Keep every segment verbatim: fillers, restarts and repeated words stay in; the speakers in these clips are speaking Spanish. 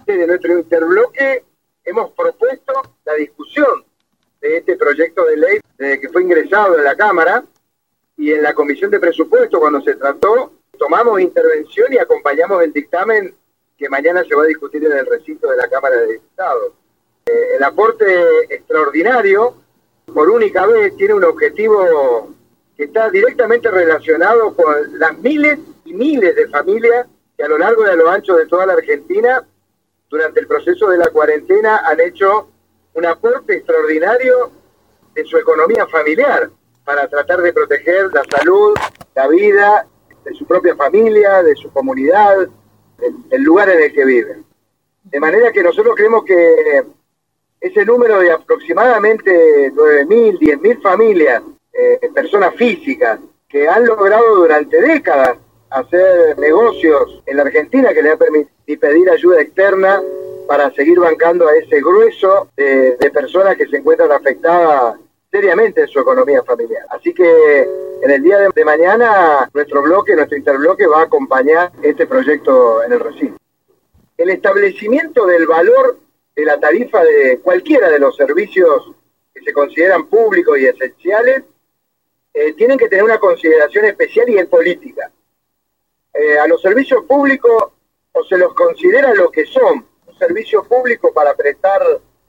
De nuestro interbloque hemos propuesto la discusión de este proyecto de ley desde que fue ingresado en la Cámara, y en la Comisión de Presupuesto, cuando se trató, tomamos intervención y acompañamos el dictamen que mañana se va a discutir en el recinto de la Cámara de Diputados. Eh, el aporte extraordinario, por única vez, tiene un objetivo que está directamente relacionado con las miles y miles de familias que a lo largo y a lo ancho de toda la Argentina, durante el proceso de la cuarentena, han hecho un aporte extraordinario de su economía familiar para tratar de proteger la salud, la vida de su propia familia, de su comunidad, del lugar en el que viven. De manera que nosotros creemos que ese número de aproximadamente nueve mil, diez mil familias, eh, personas físicas, que han logrado durante décadas hacer negocios en la Argentina, que les ha permitido pedir ayuda externa para seguir bancando a ese grueso de, de personas que se encuentran afectadas seriamente en su economía familiar. Así que en el día de, de mañana nuestro bloque, nuestro interbloque va a acompañar este proyecto en el recinto. El establecimiento del valor de la tarifa de cualquiera de los servicios que se consideran públicos y esenciales eh, tienen que tener una consideración especial y en política. Eh, a los servicios públicos o se los considera lo que son, un servicio público para prestar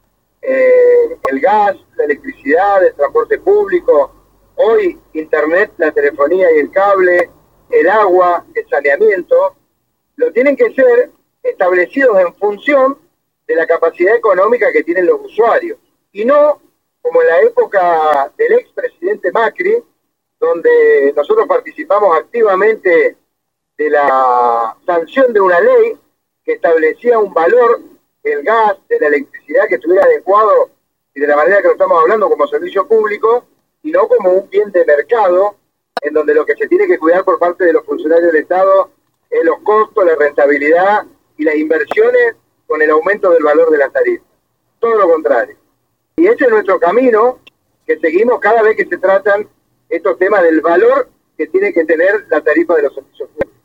eh, el gas, la electricidad, el transporte público, hoy internet, la telefonía y el cable, el agua, el saneamiento, lo tienen que ser establecidos en función de la capacidad económica que tienen los usuarios, y no como en la época del expresidente Macri, donde nosotros participamos activamente de la sanción de una ley que establecía un valor del gas, de la electricidad que estuviera adecuado y de la manera que lo estamos hablando como servicio público, y no como un bien de mercado, en donde lo que se tiene que cuidar por parte de los funcionarios del Estado es los costos, la rentabilidad y las inversiones con el aumento del valor de la tarifa. Todo lo contrario. Y ese es nuestro camino que seguimos cada vez que se tratan estos temas del valor que tiene que tener la tarifa de los servicios públicos.